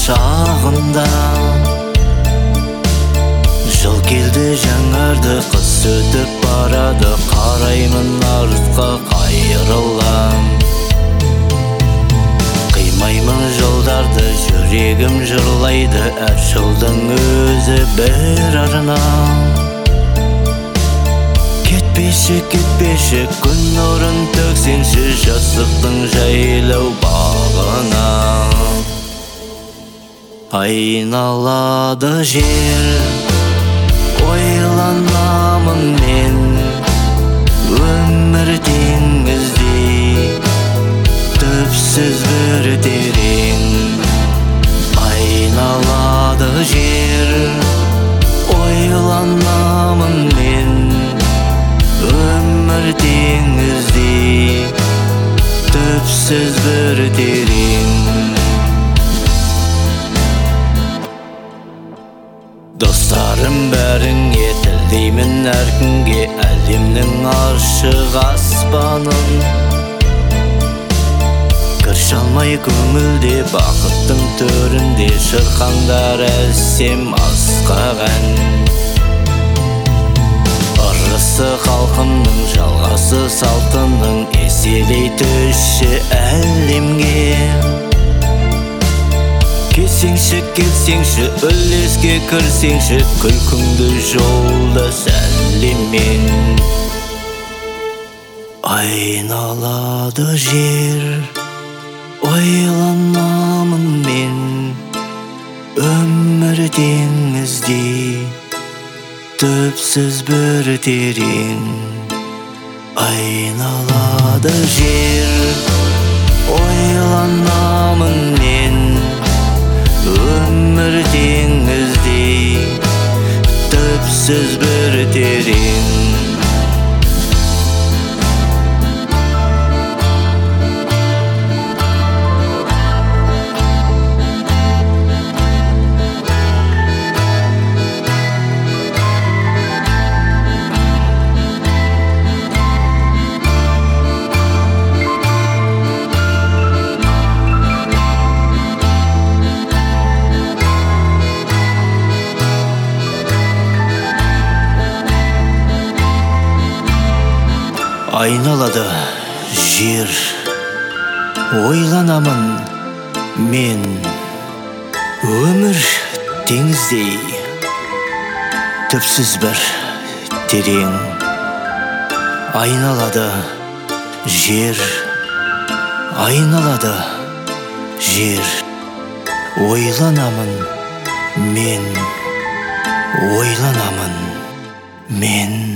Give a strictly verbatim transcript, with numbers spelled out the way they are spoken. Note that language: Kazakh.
шағында. Жыл келді жаңарды, қыс өтіп барады, қараймын артқа қайрылам. Қимаймын жолдарды, жүрегім жырлайды, әр жылдың өзі бір арнам. Кетпеші, кетпеші, күн нұрын төксеңші жастықтың жайлау бағына. Айналады жер, ойланамын мен, өмір теңіздей, түпсіз бір терең. Айналады жер, ойланамын мен, өмір теңіздей, түпсіз бір терең. Достарым бәріңе тілдеймін әркімге, әлемнің ашық аспанын. Кір шалмай көңілде, бақыттың төрінде, шырқаңдар әсем асқақ ән. Ырысы халқымның, жалғасы салтының, еселей түсші әлемге. Келсеңші, келсеңші, үлеске кірсеңші, күлкіңді жолда сәлеммен. Айналады жер, ойланамын мен, өмір теңіздей, түпсіз бір терең. Айналады жер, ойланамын мен, өмір теңіздей, түпсіз бір терең. Айналады жер, ойланамын мен, өмір теңіздей, түпсіз бір терең. Айналады жер, айналады жер, ойланамын мен, ойланамын мен.